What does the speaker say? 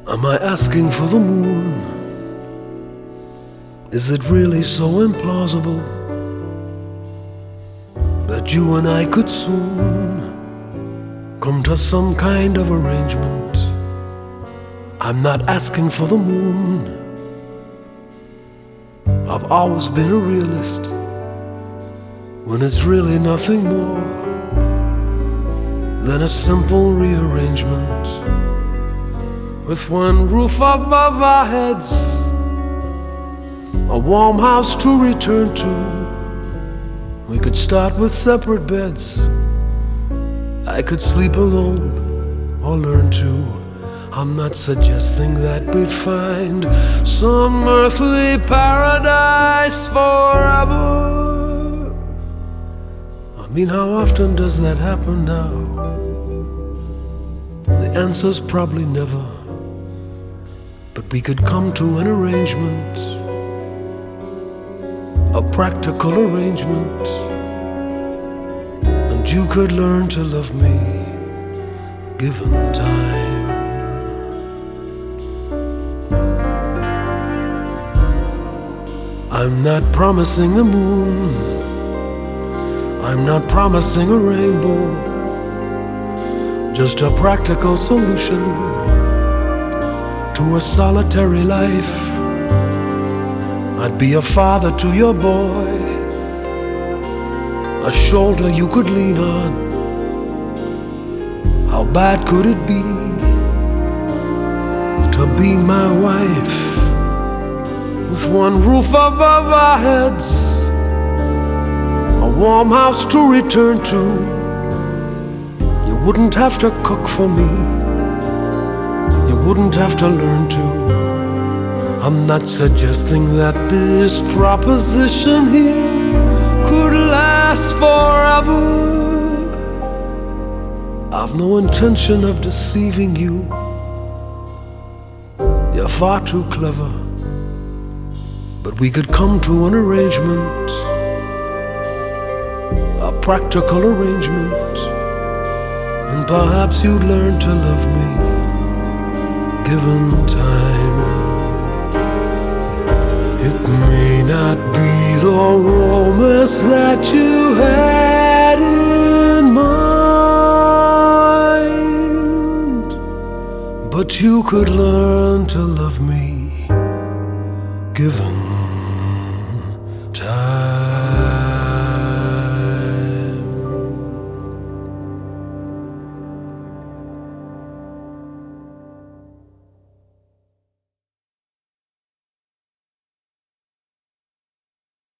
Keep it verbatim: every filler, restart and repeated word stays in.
Am I asking for the moon? Is it really so implausible that you and I could soon come to some kind of arrangement? I'm not asking for the moon. I've always been a realist when it's really nothing more than a simple rearrangement with one roof above our heads, a warm house to return to. We could start with separate beds. I could sleep alone or learn to. I'm not suggesting that we'd find some earthly paradise forever. I mean, how often does that happen now? The answer's probably never. But we could come to an arrangement, a practical arrangement, and you could learn to love me, given time. I'm not promising the moon, I'm not promising a rainbow, just a practical solution to a solitary life. I'd be a father to your boy, a shoulder you could lean on. How bad could it be to be my wife, with one roof above our heads, a warm house to return to? You wouldn't have to cook for me, you wouldn't have to learn to. I'm not suggesting that this proposition here could last forever. I've no intention of deceiving you. You're far too clever. But we could come to an arrangement, a practical arrangement, and perhaps you'd learn to love me, given time. It may not be the romance that you had in mind, but you could learn to love me, given